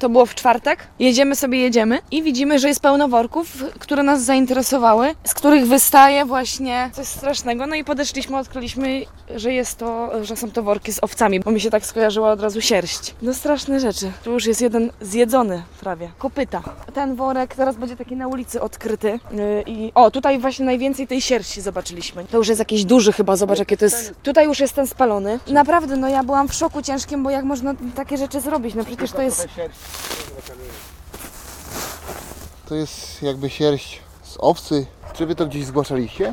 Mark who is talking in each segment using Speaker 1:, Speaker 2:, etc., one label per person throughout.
Speaker 1: to było w czwartek. Jedziemy i widzimy, że jest pełno worków, które nas zainteresowały, z których wystaje właśnie coś strasznego. No i podeszliśmy, odkryliśmy, że są to worki z owcami, bo mi się tak skojarzyła od razu sierść. No straszne rzeczy. Tu już jest jeden zjedzony prawie. Kopyta. Ten worek teraz będzie taki na ulicy odkryty. I tutaj właśnie najwięcej tej sierści zobaczyliśmy. To już jest jakiś duży chyba, zobacz jakie to jest. Tutaj już jest ten spalony. Naprawdę, no ja byłam w szoku ciężkim, bo jak można takie rzeczy zrobić? No przecież to jest...
Speaker 2: To jest jakby sierść z owcy. Czy wy to gdzieś zgłaszaliście?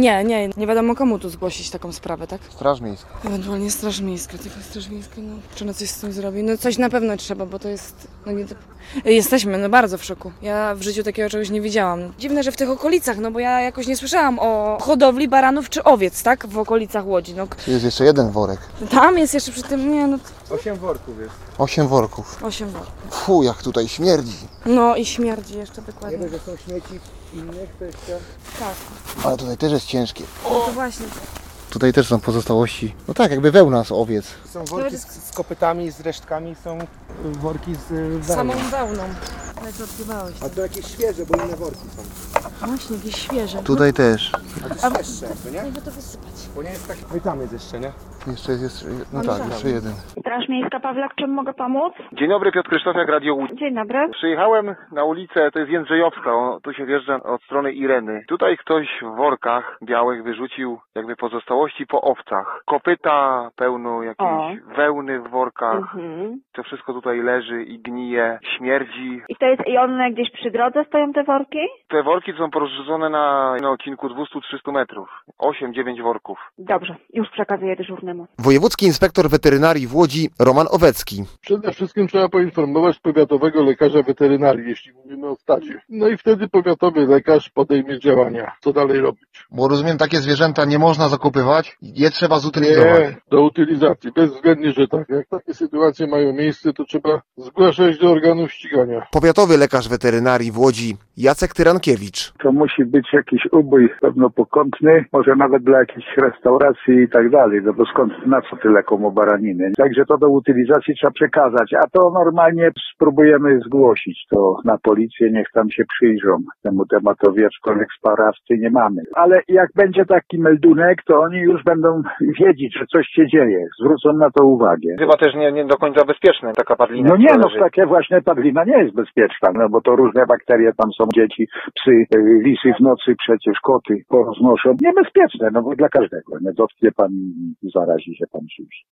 Speaker 1: Nie wiadomo komu tu zgłosić taką sprawę, tak?
Speaker 2: Straż Miejska.
Speaker 1: Ewentualnie Straż Miejska, tylko Straż Miejska, no, czy ona coś z tym zrobi? No coś na pewno trzeba, bo to jest, no nie... Jesteśmy, bardzo w szoku. Ja w życiu takiego czegoś nie widziałam. Dziwne, że w tych okolicach, no bo ja jakoś nie słyszałam o hodowli baranów czy owiec, tak? W okolicach Łodzi, no.
Speaker 2: Tu jest jeszcze jeden worek.
Speaker 1: Tam jest jeszcze przy tym, nie no...
Speaker 3: 8 worków jest.
Speaker 2: 8 worków.
Speaker 1: 8 worków.
Speaker 2: Fu, jak tutaj śmierdzi.
Speaker 1: No i śmierdzi jeszcze dokładnie.
Speaker 3: Nie wiem, że są śmieci innych, to jeszcze...
Speaker 1: Tak,
Speaker 2: Ale tutaj też jest ciężkie.
Speaker 1: no to właśnie.
Speaker 2: Tutaj też są pozostałości. No tak, jakby wełna z owiec.
Speaker 3: Są worki z kopytami, z resztkami, są worki z
Speaker 1: Samą
Speaker 3: wełną.
Speaker 1: wełną. Ale to odkrywałeś.
Speaker 3: A to jakieś świeże, bo inne worki są.
Speaker 1: Właśnie, jakieś świeże.
Speaker 2: Tutaj też.
Speaker 3: A to jest świeższe, nie?
Speaker 1: Jakby to wysypać.
Speaker 3: Bo nie jest tak... No i tam jest jeszcze, nie?
Speaker 2: Jeszcze jest, no
Speaker 1: Ale
Speaker 2: tak,
Speaker 1: tak.
Speaker 2: jeszcze jeden.
Speaker 4: Straż Miejska Pawlak, czym mogę pomóc?
Speaker 5: Dzień dobry, Piotr Krzysztofiak, Radio Łódź.
Speaker 4: Dzień dobry.
Speaker 5: Przyjechałem na ulicę, to jest Jędrzejowska, tu się wjeżdża od strony Ireny. Tutaj ktoś w workach białych wyrzucił jakby pozostałości po owcach. Kopyta, pełno jakiejś wełny w workach. To wszystko tutaj leży i gnije, śmierdzi.
Speaker 4: I one gdzieś przy drodze stoją te worki?
Speaker 5: Te worki są porozrzucone na odcinku 200-300 metrów. 8-9 worków.
Speaker 4: Dobrze, już przekazuję dyżurnemu.
Speaker 2: Wojewódzki inspektor weterynarii w Łodzi, Roman Owecki.
Speaker 6: Przede wszystkim trzeba poinformować powiatowego lekarza weterynarii, jeśli mówimy o stadzie. No i wtedy powiatowy lekarz podejmie działania, co dalej robić.
Speaker 2: Bo rozumiem, takie zwierzęta nie można zakupywać, je trzeba zutylizować.
Speaker 6: Nie, do utylizacji, bezwzględnie, że tak. Jak takie sytuacje mają miejsce, to trzeba zgłaszać do organów ścigania.
Speaker 2: Powiatowy lekarz weterynarii w Łodzi, Jacek Tyrankiewicz.
Speaker 7: To musi być jakiś ubój pewno pokątny, może nawet dla jakichś restauracji i tak dalej, no bo skąd, na co tyle komu baraniny. Także to do utylizacji trzeba przekazać, a to normalnie spróbujemy zgłosić to na policję, niech tam się przyjrzą temu tematowi, aczkolwiek sprawcy nie mamy. Ale jak będzie taki meldunek, to oni już będą wiedzieć, że coś się dzieje, zwrócą na to uwagę.
Speaker 5: Chyba też nie do końca bezpieczne, taka padlina.
Speaker 7: No nie, no takie właśnie padlina nie jest bezpieczna, no bo to różne bakterie tam są, dzieci, psy, lisy w nocy przecież, koty poroznoszą. Niebezpieczne, no bo dla każdego, nie dotknie pan, zarazi się pan czymś.